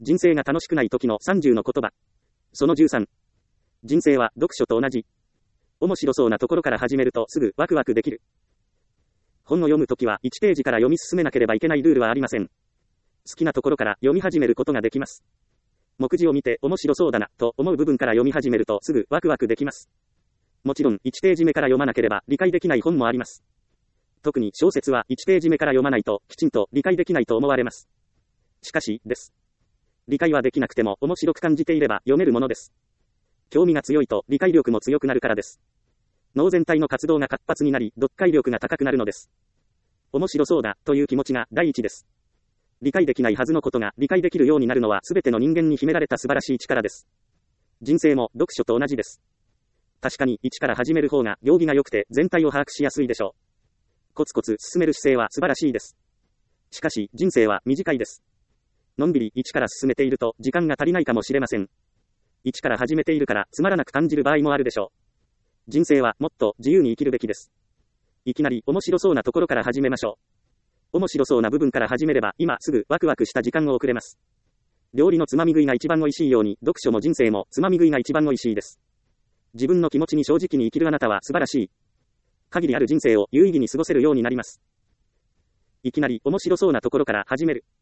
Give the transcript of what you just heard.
人生が楽しくない時の30の言葉。その13。人生は読書と同じ。面白そうなところから始めるとすぐワクワクできる。本を読むときは1ページから読み進めなければいけないルールはありません。好きなところから読み始めることができます。目次を見て面白そうだなと思う部分から読み始めるとすぐワクワクできます。もちろん1ページ目から読まなければ理解できない本もあります。特に小説は1ページ目から読まないときちんと理解できないと思われます。しかし、です。理解はできなくても面白く感じていれば読めるものです。興味が強いと理解力も強くなるからです。脳全体の活動が活発になり、読解力が高くなるのです。面白そうだという気持ちが第一です。理解できないはずのことが理解できるようになるのは全ての人間に秘められた素晴らしい力です。人生も読書と同じです。確かに1から始める方が行儀が良くて全体を把握しやすいでしょう。コツコツ進める姿勢は素晴らしいです。しかし人生は短いです。のんびり1から進めていると時間が足りないかもしれません。1から始めているからつまらなく感じる場合もあるでしょう。人生はもっと自由に生きるべきです。いきなり面白そうなところから始めましょう。面白そうな部分から始めれば今すぐワクワクした時間を送れます。料理のつまみ食いが一番美味しいように読書も人生もつまみ食いが一番美味しいです。自分の気持ちに正直に生きるあなたは素晴らしい。限りある人生を有意義に過ごせるようになります。いきなり面白そうなところから始める。